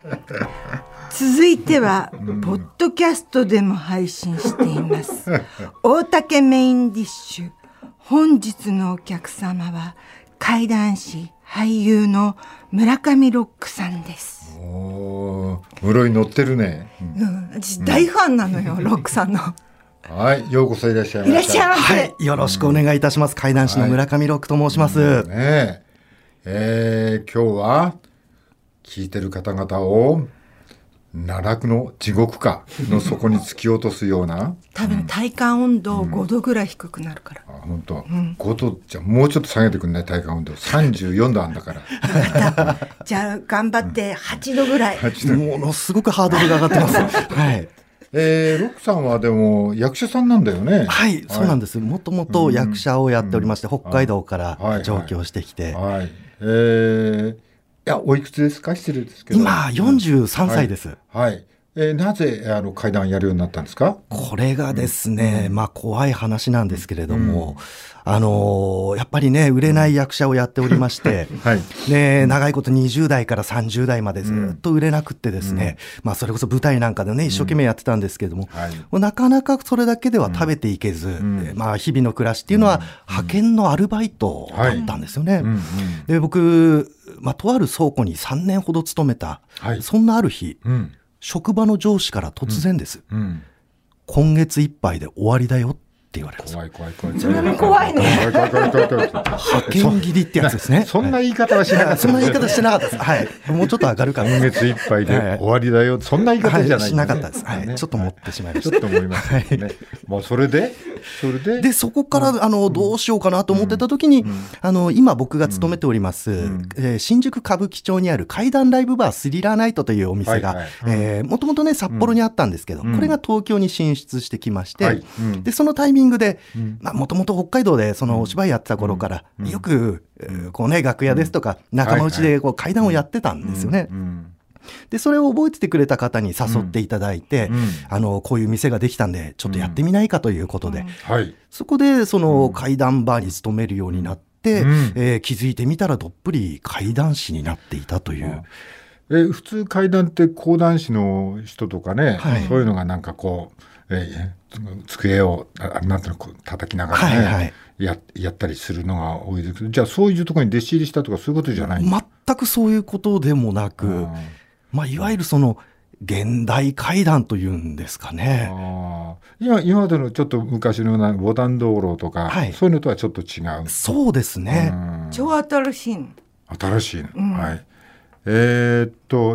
続いては、ポッドキャストでも配信しています大竹メインディッシュ。本日のお客様は怪談師俳優の村上ロックさんです。 おー、室に乗ってるね、 私大ファンなのよ、ロックさんの。 はい、ようこそいらっしゃいました。 いらっしゃいませ。 はい、よろしくお願いいたします。怪談師の村上ロックと申します。 ね今日は聞いてる方々を奈落の地獄かの底に突き落とすような多分体感温度5度ぐらい低くなるから、 本当、5度じゃもうちょっと下げてくんない？体感温度34度あんだからじゃあ頑張って8度ぐらいものすごくハードルが上がってますはい。 ロックさんはでも役者さんなんだよね。 はい、そうなんです。もともと役者をやっておりまして、北海道から上京してきて、 いや、おいくつですか？失礼ですけど。 今43歳です。 はい。なぜ怪談やるようになったんですか？ これがですね、怖い話なんですけれども、やっぱりね、売れない役者をやっておりまして、長いこと20代から30代までずっと売れなくってですね、それこそ舞台なんかでね、一生懸命やってたんですけれども、なかなかそれだけでは食べていけず、日々の暮らしっていうのは派遣のアルバイトだったんですよね。で、僕、とある倉庫に3年ほど勤めた、そんなある日、職場の上司から突然です、今月いっぱいで終わりだよって言われます。 それも怖いね。 派遣切りってやつですね。 そんな言い方はしなかった。 そんな言い方してなかったです。はい。もうちょっと上がるかな。 今月いっぱいで終わりだよ。そんな言い方じゃない。 しなかったです。はい。ちょっと持ってしまいました。 ちょっと思いますね。もうそれでそこからどうしようかなと思ってた時に、今僕が勤めております、新宿歌舞伎町にある怪談ライブバースリラーナイトというお店が、もともとね、札幌にあったんですけど、これが東京に進出してきまして、で、そのタイミングで、もともと北海道でそのお芝居やってた頃から、よく、楽屋ですとか、仲間内で怪談をやってたんですよね。で、それを覚えててくれた方に誘っていただいて、こういう店ができたんで、ちょっとやってみないかということで、そこでその怪談バーに勤めるようになって、気づいてみたらどっぷり怪談師になっていたという。 普通怪談って講談師の人とかね、そういうのがなんかこう、机をなんていうの叩きながらね、やったりするのが多いですけど、じゃあそういうところに弟子入りしたとかそういうことじゃない？ 全くそういうことでもなく、いわゆるその現代怪談というんですかね。 今までのちょっと昔のボタン道路とか、そういうのとはちょっと違う。 そうですね。 超新しいの。 新しいの。はい。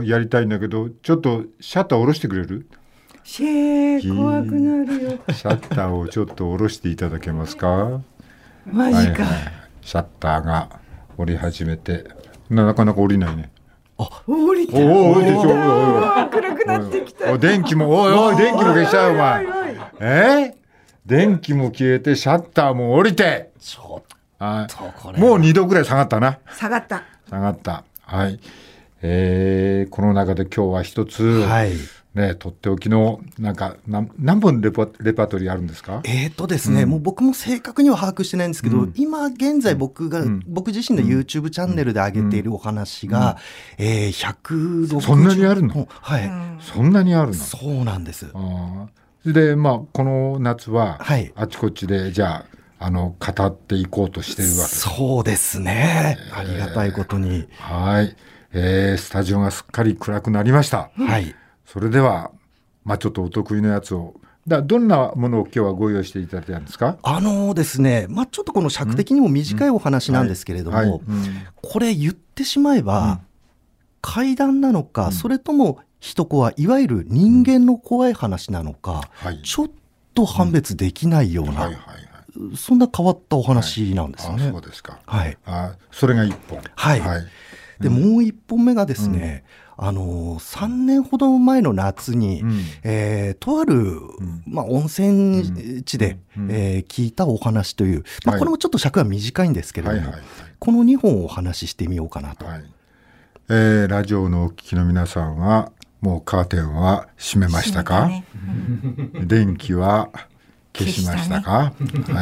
やりたいんだけど、ちょっとシャッター下ろしてくれる？ 怖くなるよ。 シャッターをちょっと下ろしていただけますか？ マジか。 シャッターが下り始めて、なかなか下りないね。 降りた。暗くなってきた。 電気も電気も消しちゃうお前。電気も消えてシャッターも降りて。 ちょっとこれ。もう2度ぐらい下がったな。 下がった。 はい。この中で今日は一つ。とっておきのなんか何本レパートリーあるんですか？ ですね、もう僕も正確には把握してないんですけど、今現在僕自身の YouTube チャンネルで上げているお話が、160。 そんなにあるの？そんなにあるの？ そうなんです。 でこの夏はあちこちでじゃあ語っていこうとしてるわけです。 そうですね。ありがたいことに。 スタジオがすっかり暗くなりました。それでは、ちょっとお得意のやつを。どんなものを今日はご用意していただいたんですか？ ですね、ちょっとこの尺的にも短いお話なんですけれども、これ言ってしまえば、怪談なのか、それとも一コア、いわゆる人間の怖い話なのか、ちょっと判別できないような、そんな変わったお話なんですね。 そうですか。それが1本。 で、もう1本目がですね、3年ほど前の夏に、とある、温泉地で、聞いたお話という、これもちょっと尺は短いんですけれども、この2本をお話ししてみようかなと。 ラジオのお聞きの皆さんはもうカーテンは閉めましたか？電気は消しましたか？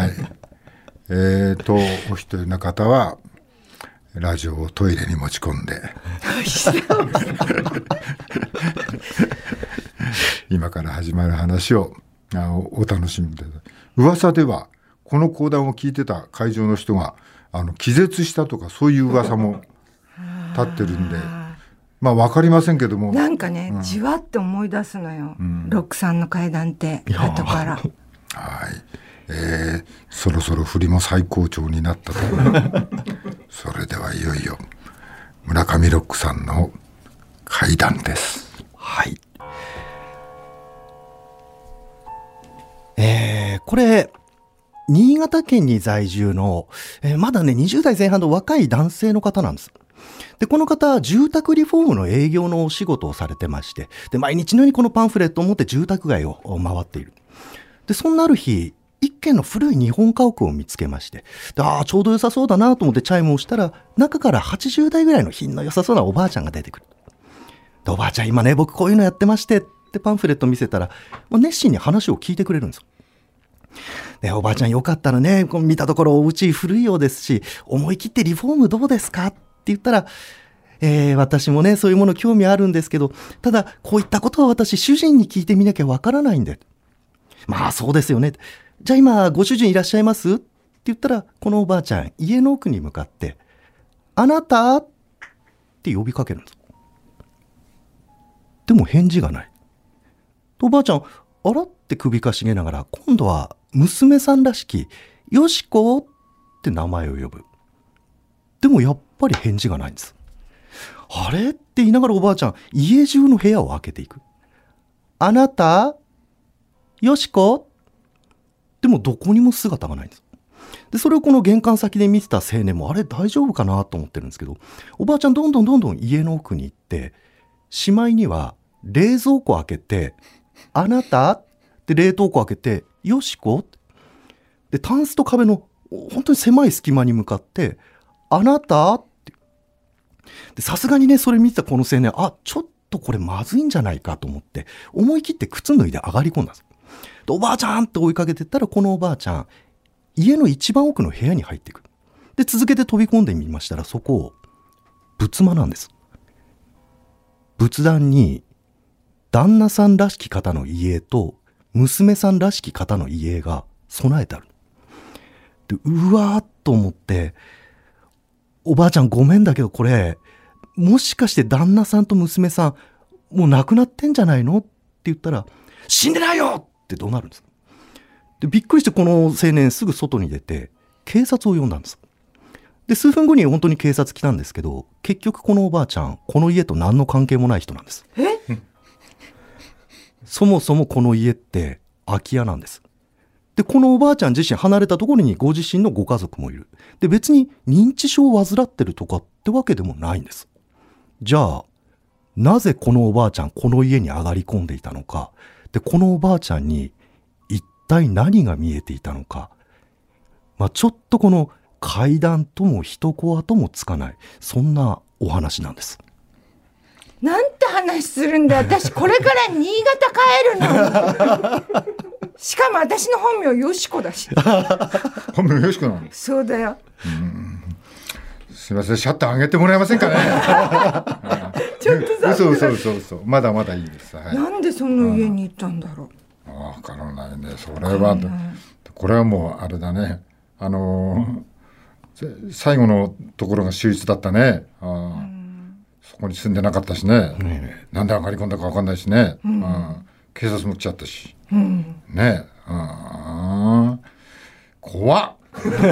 お一人の方はラジオをトイレに持ち込んで今から始まる話をお楽しみで。噂ではこの講談を聞いてた会場の人が気絶したとかそういう噂も立ってるんで、まあ分かりませんけども、 なんかね、じわって思い出すのよ、ロックさんの怪談って後からはい、そろそろ振りも最高潮になったとそれではいよいよ村上ロックさんの怪談です。 はい。これ新潟県に在住の、まだね20代前半の若い男性の方なんです。でこの方住宅リフォームの営業のお仕事をされてまして、で毎日のようにこのパンフレットを持って住宅街を回っている。でそんなある日一軒の古い日本家屋を見つけまして、でちょうど良さそうだなと思ってチャイムをしたら、中から80代ぐらいの品の良さそうなおばあちゃんが出てくる。でおばあちゃん今ね僕こういうのやってましてってパンフレット見せたら、熱心に話を聞いてくれるんですよ。でおばあちゃんよかったらね、見たところお家古いようですし、思い切ってリフォームどうですかって言ったら、私もねそういうもの興味あるんですけど、ただこういったことは私主人に聞いてみなきゃわからないんで。まあそうですよね。じゃあ今ご主人いらっしゃいますって言ったら、このおばあちゃん家の奥に向かってあなたって呼びかけるんです。でも返事がない。おばあちゃんあらって首かしげながら、今度は娘さんらしきよしこって名前を呼ぶ。でもやっぱり返事がないんです。あれって言いながらおばあちゃん家中の部屋を開けていく。あなたよしこ。でもどこにも姿がないんです。でそれをこの玄関先で見てた青年もあれ大丈夫かなと思ってるんですけど、おばあちゃんどんどん家の奥に行って、しまいには冷蔵庫開けてあなたって冷凍庫開けてよしこでタンスと壁の本当に狭い隙間に向かってあなたってさすがにねそれ見てたこの青年、ちょっとこれまずいんじゃないかと思って思い切って靴脱いで上がり込んだんです。でおばあちゃんって追いかけてったら、このおばあちゃん家の一番奥の部屋に入っていく。で続けて飛び込んでみましたら、そこ仏間なんです。仏壇に旦那さんらしき方の遺影と娘さんらしき方の遺影が備えてある。でうわーっと思って、おばあちゃんごめんだけどこれもしかして旦那さんと娘さんもう亡くなってんじゃないのって言ったら、死んでないよって怒鳴るんです。でびっくりしてこの青年すぐ外に出て警察を呼んだんです。で数分後に本当に警察来たんですけど、結局このおばあちゃんこの家と何の関係もない人なんです。そもそもこの家って空き家なんです。でこのおばあちゃん自身離れたところにご自身のご家族もいる。で別に認知症を患ってるとかってわけでもないんです。じゃあなぜこのおばあちゃんこの家に上がり込んでいたのか、でこのおばあちゃんに一体何が見えていたのか、ちょっとこの怪談とも一コアともつかない、そんなお話なんです。 なんて話するんだ、私これから新潟帰るのしかも私の本名よしこだし本名よしこなの？ そうだよ。 すみません、シャッター上げてもらえませんかねちょっとさ、 そうまだまだいいです、はい、 なんでその家に行ったんだろう。 わからないね、それは。これはもうあれだね、最後のところが秀逸だったね。そこに住んでなかったしね、なんで上がり込んだか分かんないしね、警察も来ちゃったし、ね、怖っ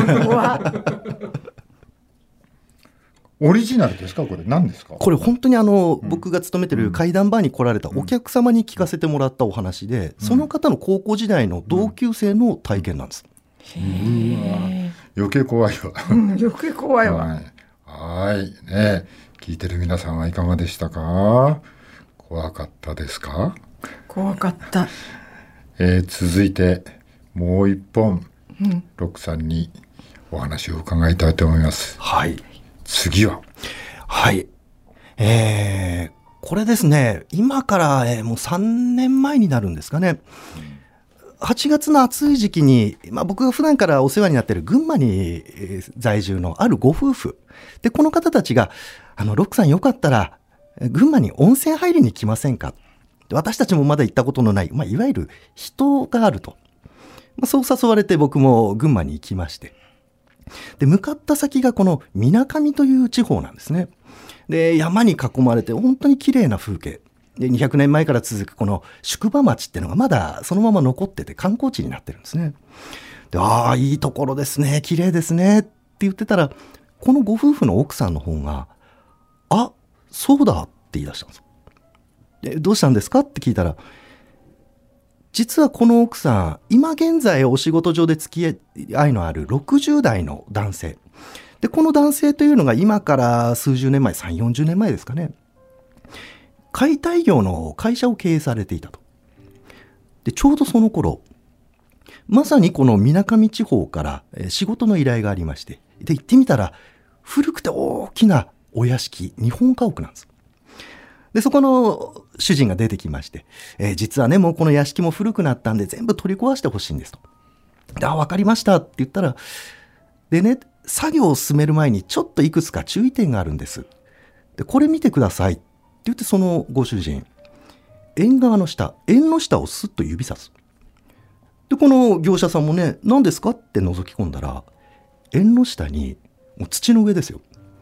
オリジナルですかこれ？何ですかこれ？本当に僕が勤めてる怪談バーに来られたお客様に聞かせてもらったお話で、その方の高校時代の同級生の体験なんです。 余計怖いわ、 余計怖いわ。 はいね、聞いてる皆さんはいかがでしたか？怖かったですか？ 怖かった。 続いてもう一本、ロックさんにお話を伺いたいと思います。 はい。 次は、 はい、これですね、今から、もう3年前になるんですかね。8月の暑い時期に、僕が普段からお世話になっている群馬に在住のあるご夫婦で、この方たちがロックさんよかったら群馬に温泉入りに来ませんかっで私たちもまだ行ったことのない、いわゆる人があると。そう誘われて僕も群馬に行きまして。で、向かった先がこの水上という地方なんですね。で、山に囲まれて本当に綺麗な風景。で、200年前から続くこの宿場町っていうのがまだそのまま残ってて観光地になってるんですね。で、ああ、いいところですね、綺麗ですねって言ってたら、このご夫婦の奥さんの方が、あ、そうだって言い出したんですよ。で、どうしたんですかって聞いたら、実はこの奥さん、今現在お仕事上で付き合いのある60代の男性。で、この男性というのが今から数十年前、3、40年前ですかね。解体業の会社を経営されていたと。で、ちょうどその頃、まさにこの水上地方から仕事の依頼がありまして、で、行ってみたら、古くて大きなお屋敷、日本家屋なんです。で、そこの主人が出てきまして、実はね、もうこの屋敷も古くなったんで全部取り壊してほしいんですと。で、わかりましたって言ったら、でね、作業を進める前にちょっといくつか注意点があるんです。で、これ見てくださいって言って、そのご主人、縁側の下、縁の下をスッと指さす。で、この業者さんもね、何ですかって覗き込んだら、縁の下に、もう土の上ですよ。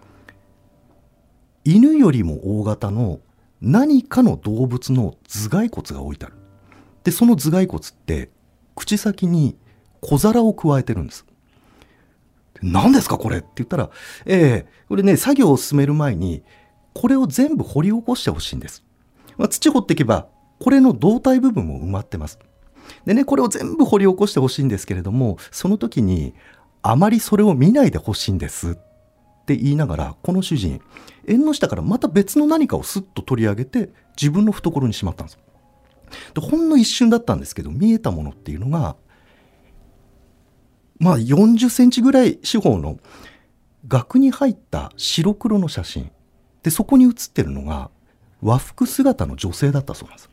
犬よりも大型の何かの動物の頭蓋骨が置いてある。で、その頭蓋骨って口先に小皿を加えてるんです。何ですかこれって言ったら、これね、作業を進める前にこれを全部掘り起こしてほしいんです。土掘っていけばこれの胴体部分も埋まってます。でね、これを全部掘り起こしてほしいんですけれども、その時にあまりそれを見ないでほしいんですって言いながら、この主人、縁の下からまた別の何かをスッと取り上げて自分の懐にしまったんです。で、ほんの一瞬だったんですけど、見えたものっていうのが、40センチぐらい四方の額に入った白黒の写真で、そこに写ってるのが和服姿の女性だったそうなんです。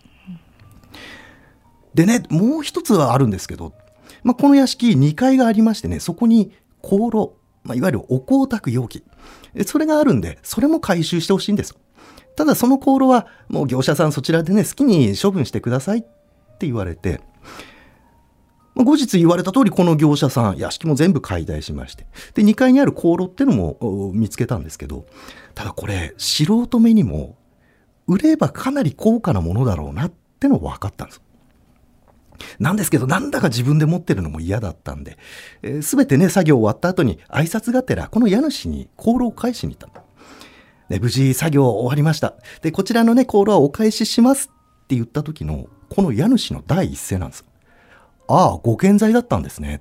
でね、もう一つはあるんですけど、この屋敷2階がありましてね、そこに香炉、いわゆるお香炊く容器、それがあるんで、それも回収してほしいんです。ただその香炉はもう業者さんそちらでね、好きに処分してくださいって言われて、後日言われた通り、この業者さん、屋敷も全部解体しまして、で、2階にある香炉っていうのも見つけたんですけど、ただこれ、素人目にも、売ればかなり高価なものだろうなっての分かったんです。なんですけど、なんだか自分で持ってるのも嫌だったんで、すべてね、作業終わった後に挨拶がてら、この家主に香炉を返しに行った。ね、無事作業終わりました。で、こちらのね、香炉はお返ししますって言った時の、この家主の第一声なんです。ああ、ご健在だったんですね。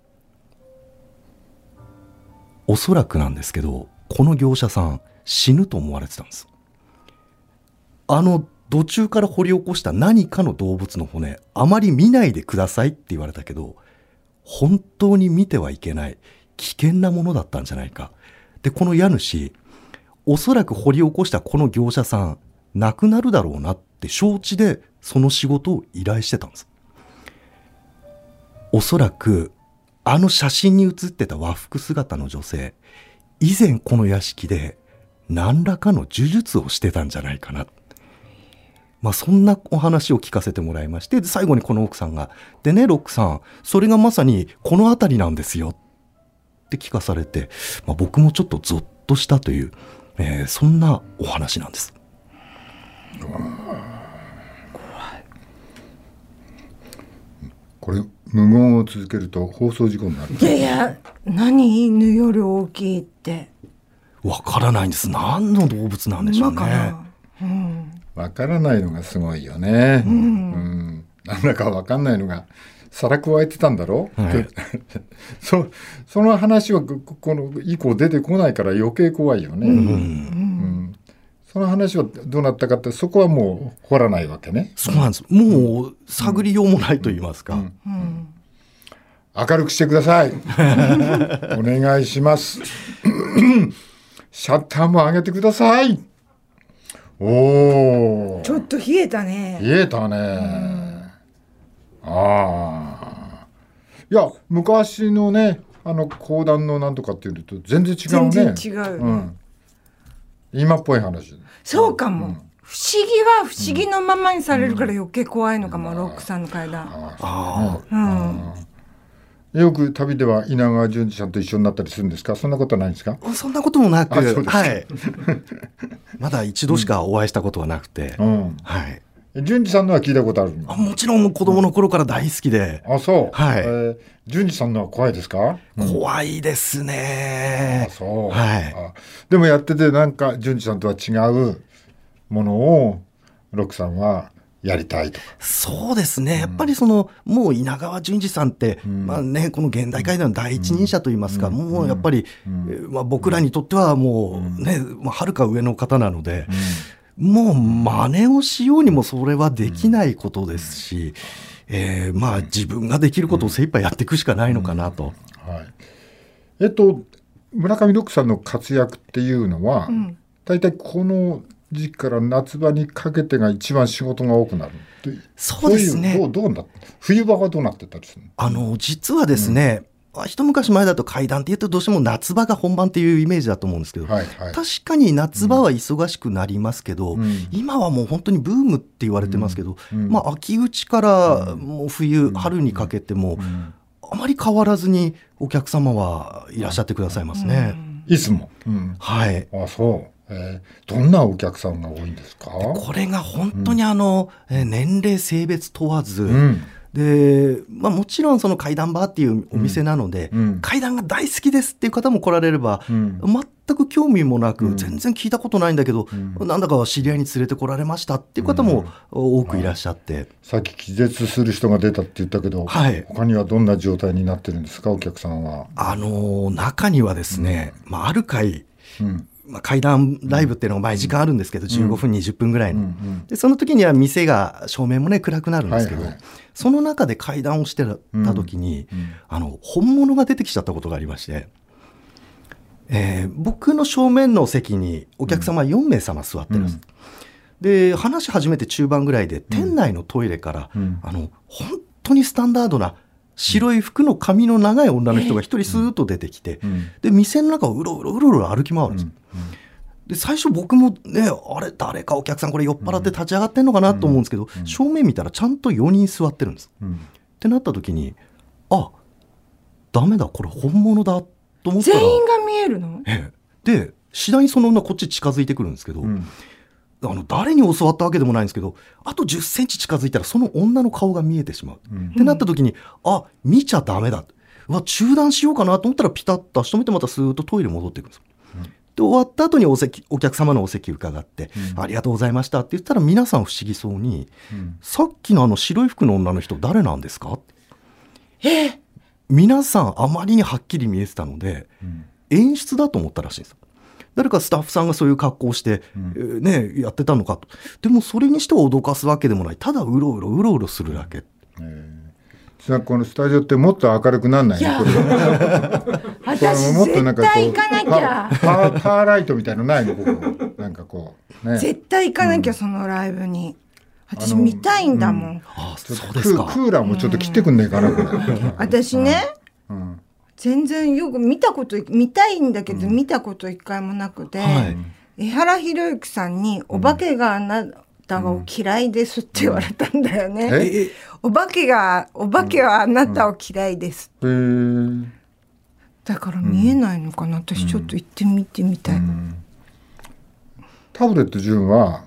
おそらくなんですけど、この業者さん、死ぬと思われてたんです。土中から掘り起こした何かの動物の骨、あまり見ないでくださいって言われたけど、本当に見てはいけない危険なものだったんじゃないか。で、この家主、おそらく掘り起こしたこの業者さん、亡くなるだろうなって承知でその仕事を依頼してたんです。おそらく写真に写ってた和服姿の女性、以前この屋敷で何らかの呪術をしてたんじゃないかな。そんなお話を聞かせてもらいまして、最後にこの奥さんが、でね、ロックさん、それがまさにこの辺りなんですよって聞かされて、僕もちょっとゾッとしたという、そんなお話なんです。 怖い。これ無言を続けると放送事故になる。 いや、何犬より大きいって。 わからないんです。何の動物なんでしょうね。 わからないのがすごいよね。なんだかわかんないのが皿加えてたんだろ、はい、その話はこの以降出てこないから余計怖いよね。その話はどうなったかって、そこはもう掘らないわけね。 そうなんです。もう探りようもないと言いますか。 明るくしてください。お願いします。シャッターも上げてください。おー、 ちょっと冷えたね。 冷えたね。いや、昔のね、講談のなんとかっていうと全然違うね。 全然違う、 今っぽい話。 そうかも、 不思議は不思議のままにされるから余計怖いのかも、ロックさんの階段。 よく旅では稲川淳二さんと一緒になったりするんですか？そんなことないんですか？ そんなこともなく、 はい、 まだ一度しかお会いしたことはなくて、はい。 淳二さんのは聞いたことある？ もちろん子供の頃から大好きで。 そう。 はい。 淳二さんのは怖いですか？ 怖いですね。 そう。 はい。 でもやっててなんか淳二さんとは違うものをロックさんはやりたいとか。 そうですね。やっぱりもう稲川淳二さんって、まあね、この現代怪談の第一人者といいますか、もうやっぱり、まあ、僕らにとってはもうね、はるか上の方なので、もう真似をしようにもそれはできないことですし、まあ自分ができることを精一杯やっていくしかないのかなと。 村上ロックさんの活躍っていうのは、大体この時期から夏場にかけてが一番仕事が多くなる。 そうですね。 冬場はどうなってたりするの？ 実はですね、一昔前だと怪談っていうとどうしても夏場が本番っていうイメージだと思うんですけど、確かに夏場は忙しくなりますけど、今はもう本当にブームって言われてますけど、まあ秋口からもう冬、春にかけても、あまり変わらずにお客様はいらっしゃってくださいますね。 いつも。 はい。 そう。どんなお客さんが多いんですか？ これが本当に年齢性別問わず、で、まあ、もちろんその怪談バーっていうお店なので、怪談が大好きですっていう方も来られれば、全く興味もなく、全然聞いたことないんだけど、なんだか知り合いに連れてこられましたっていう方も多くいらっしゃって、 さっき気絶する人が出たって言ったけど、他にはどんな状態になってるんですか、お客さんは？ 中にはですね、まあ、ある回、怪談ライブっていうのが毎時間あるんですけど、15分20分ぐらいの、でその時には店が照明もね暗くなるんですけど、その中で怪談をしてた時に、本物が出てきちゃったことがありまして、僕の正面の席にお客様4名様座ってるんです、で話し始めて中盤ぐらいで店内のトイレから、本当にスタンダードな白い服の髪の長い女の人が一人スーッと出てきて、で店の中をうろうろ歩き回るんです、で最初僕もね、あれ誰かお客さんこれ酔っ払って立ち上がってんのかなと思うんですけど、正面見たらちゃんと4人座ってるんです、ってなった時に、ダメだこれ本物だと思ったら全員が見えるの？ で次第にその女こっち近づいてくるんですけど、誰に教わったわけでもないんですけど、あと10センチ近づいたらその女の顔が見えてしまう、ってなった時に、見ちゃダメだ、中断しようかなと思ったらピタッと足止めてまたスーッとトイレ戻っていくんです、で終わった後にお客様のお席伺って、ありがとうございましたって言ったら、皆さん不思議そうに、さっきの白い服の女の人誰なんですかって、皆さんあまりにはっきり見えてたので、演出だと思ったらしいんです。誰かスタッフさんがそういう格好をして、やってたのかと。でもそれにしては脅かすわけでもない、ただうろうろするだけ。 このスタジオってもっと明るくなんないの？ 私絶対行かなきゃ。 パーライトみたいのないの？ここなんかこう、 絶対行かなきゃ、そのライブに。私見たいんだもん。 そうですか。 クーラーもちょっと切ってくんねえかな、これ。 私ね、全然よく見たいんだけど、見たこと一回もなくて、江原弘之さんにお化けがあなたがお嫌いですって言われたんだよね。お化けはあなたを嫌いです。だから見えないのかな、私ちょっと行ってみてみたい。 タブレット純は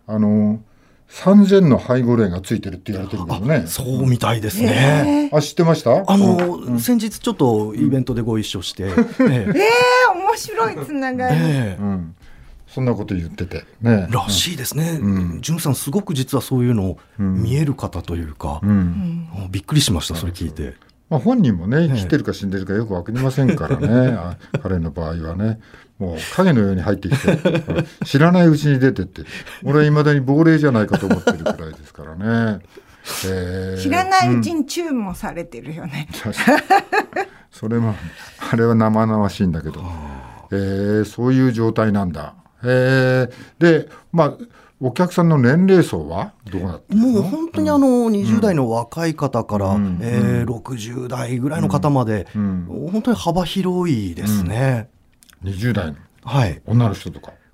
3000の背後霊がついてるって言われてるけどね。 そうみたいですね。 知ってました？ 先日ちょっとイベントでご一緒して、 面白いつながり。 そんなこと言っててね。 らしいですね。純さんすごく実はそういうの見える方というか、びっくりしました、それ聞いて。 本人もね、生きてるか死んでるかよく分かりませんからね。彼の場合はね、もう影のように入ってきて知らないうちに出てって、俺はいまだに亡霊じゃないかと思ってるくらいですからね。 知らないうちにチューもされてるよね。 それもあれは生々しいんだけど、そういう状態なんだ。でお客さんの年齢層はどうなってるの？ もう本当に20代の若い方から、60代ぐらいの方まで、本当に幅広いですね。 20代の、女の人とか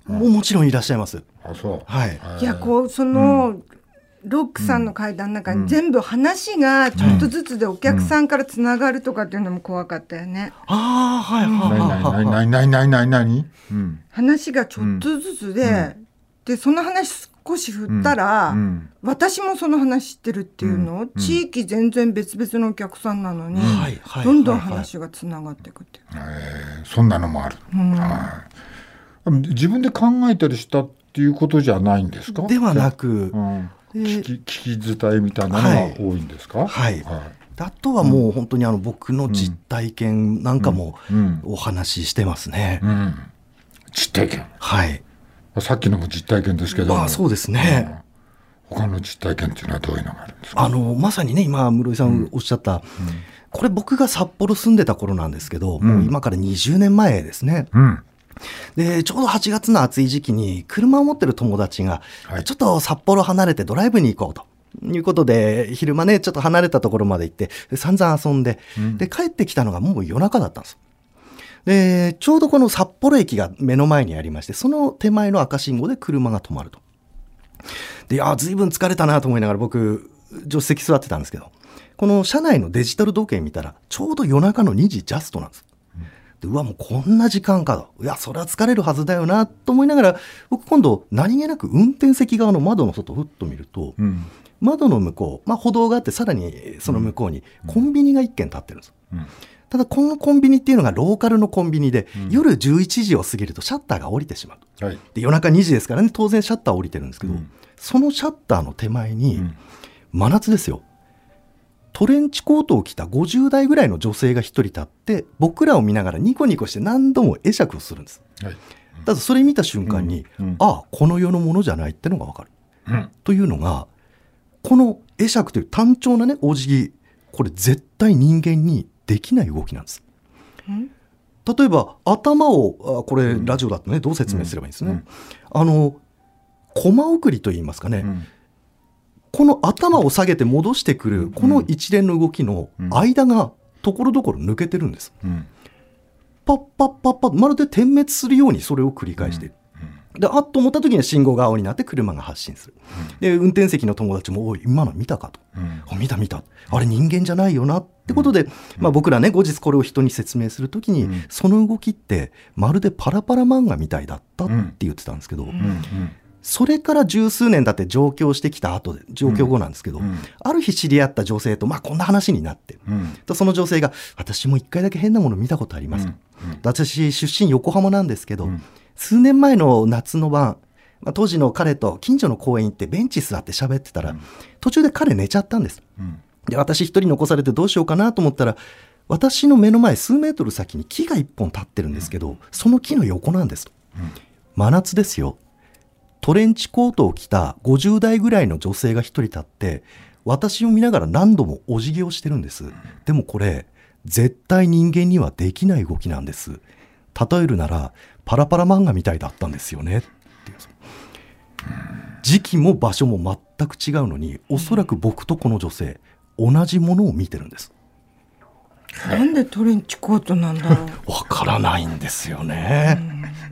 もちろんいらっしゃいます。 あ、そう。 はい。 いや、こうその、ロックさんの階段の中に全部話がちょっとずつでお客さんからつながるとかっていうのも怖かったよね。 ああ、はいはいはい。 何？ 話がちょっとずつで、でその話少し振ったら、私もその話知ってるっていうの、地域全然別々のお客さんなのに、どんどん話がつながっていくっていう。 そんなのもある。自分で考えたりしたっていうことじゃないんですか？ ではなく、 聞き伝えみたいなのが多いんですか？ はい。あとはもう本当に僕の実体験なんかもお話ししてますね。 実体験。 はい。 さっきのも実体験ですけど。 そうですね。 他の実体験っていうのはどういうのがあるんですか？ まさにね、今室井さんおっしゃった、これ僕が札幌住んでた頃なんですけど、もう今から20年前ですね。でちょうど8月の暑い時期に車を持ってる友達が、ちょっと札幌離れてドライブに行こうということで、昼間ねちょっと離れたところまで行って散々遊んで、で帰ってきたのがもう夜中だったんです。でちょうどこの札幌駅が目の前にありまして、その手前の赤信号で車が止まると。で随分疲れたなと思いながら僕助手席座ってたんですけど、この車内のデジタル時計見たらちょうど夜中の2時ジャストなんです。うわもうこんな時間かと、いやそれは疲れるはずだよなと思いながら、僕今度何気なく運転席側の窓の外をふっと見ると、窓の向こう、歩道があってさらにその向こうにコンビニが1軒建ってるんです。ただこのコンビニっていうのがローカルのコンビニで、夜11時を過ぎるとシャッターが降りてしまう、で夜中2時ですからね、当然シャッター降りてるんですけど、そのシャッターの手前に、真夏ですよ、トレンチコートを着た50代ぐらいの女性が一人立って、僕らを見ながらニコニコして何度も会釈をするんです。ただそれ見た瞬間に、この世のものじゃないってのが分かる、というのが、この会釈という単調なねお辞儀、これ絶対人間にできない動きなんです。例えば頭をこれラジオだとね、どう説明すればいいんですね、コマ送りといいますかね、この頭を下げて戻してくるこの一連の動きの間がところどころ抜けてるんです。パッパッパッパッ、まるで点滅するようにそれを繰り返している。であっと思った時には信号が青になって車が発進する。で運転席の友達も、おい今の見たかと、見たあれ人間じゃないよなってことで、僕らね後日これを人に説明する時に、その動きってまるでパラパラ漫画みたいだったって言ってたんですけど、それから十数年経って上京してきた後で、上京後なんですけど、ある日知り合った女性とこんな話になって、その女性が、私も一回だけ変なもの見たことあります、私出身横浜なんですけど、数年前の夏の晩、当時の彼と近所の公園行ってベンチ座って喋ってたら、途中で彼寝ちゃったんです。で私一人残されてどうしようかなと思ったら、私の目の前数メートル先に木が一本立ってるんですけど、その木の横なんですと。真夏ですよ。トレンチコートを着た50代ぐらいの女性が一人立って私を見ながら何度もお辞儀をしてるんです。でもこれ絶対人間にはできない動きなんです。例えるならパラパラ漫画みたいだったんですよねっていう。時期も場所も全く違うのに、おそらく僕とこの女性同じものを見てるんです。 なんでトレンチコートなんだろう。 わからないんですよね。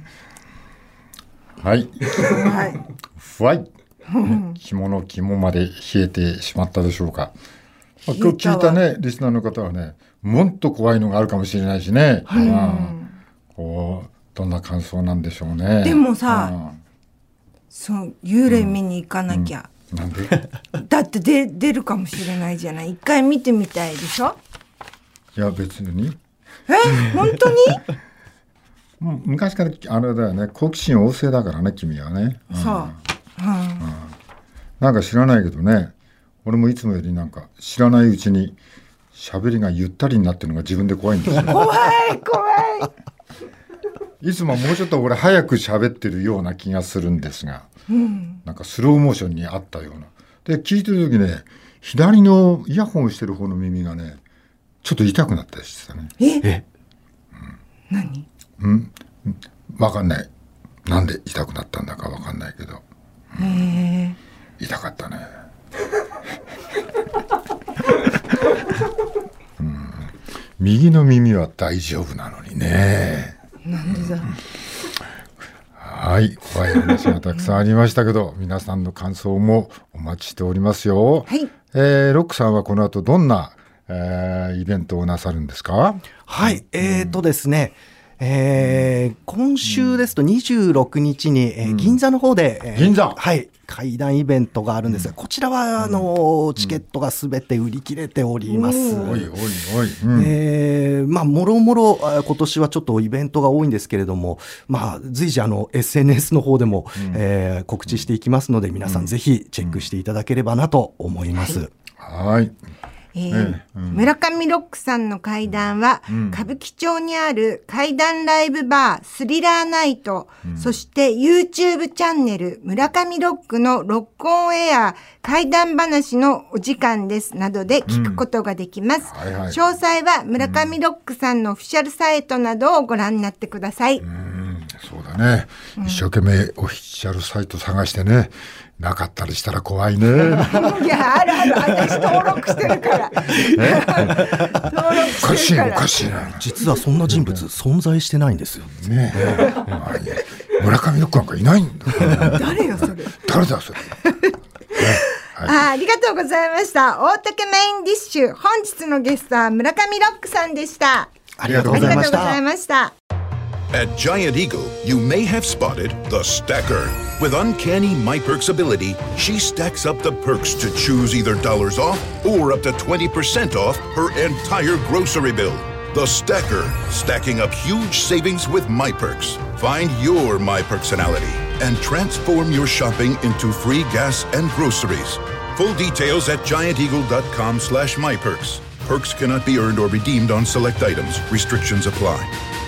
はい。ふわい。肝まで冷えてしまったでしょうか。今日聞いたね、リスナーの方はね、もっと怖いのがあるかもしれないしね。どんな感想なんでしょうね。 でもさ、そう幽霊見に行かなきゃ。 なんで？ だって出るかもしれないじゃない。一回見てみたいでしょ。 いや別に。 本当に？ 昔からあれだよね、好奇心旺盛だからね君はね。 そう、 なんか知らないけどね、俺もいつもよりなんか知らないうちに喋りがゆったりになってるのが自分で怖いんですよ。 怖い。 いつももうちょっと俺早く喋ってるような気がするんですが、なんかスローモーションにあったような。で聞いてる時ね、左のイヤホンしてる方の耳がねちょっと痛くなったりしてたね。 何？ 分かんない。なんで痛くなったんだか分かんないけど、痛かったね。右の耳は大丈夫なのにね。 なんでだ。 ははい、怖い話がたくさんありましたけど、皆さんの感想もお待ちしておりますよ。 はい。 ロックさんはこの後どんな、イベントをなさるんですか？ はい、ですね、今週ですと26日に、銀座の方で、 銀座、 はい、怪談イベントがあるんですが、こちらはチケットがすべて売り切れております。 おいおいおい、 もろもろ今年はちょっとイベントが多いんですけれども、随時SNS の方でも、告知していきますので、皆さんぜひチェックしていただければなと思います。 はい。 村上ロックさんの怪談は、歌舞伎町にある怪談ライブバースリラーナイト、そして YouTube チャンネル村上ロックのロックオンエア怪談話のお時間ですなどで聞くことができます。詳細は村上ロックさんのオフィシャルサイトなどをご覧になってください。 そうだね、一生懸命オフィシャルサイト探してね、なかったりしたら怖いね。いや、あるある、私登録してるから。登録してるから。 おかしいな。 実はそんな人物存在してないんですよ。 ね村上ロックなんかいないんだ。 誰よそれ。 誰だそれ。 ありがとうございました。大竹メインディッシュ、本日のゲストは村上ロックさんでした。 ありがとうございました。 At Giant Eagle, you may have spotted the Stacker. With uncanny MyPerks ability, she stacks up the perks to choose either dollars off or up to 20% off her entire grocery bill. The Stacker, stacking up huge savings with MyPerks. Find your MyPerksonality and transform your shopping into free gas and groceries. Full details at gianteagle.com/myperks. Perks cannot be earned or redeemed on select items. Restrictions apply.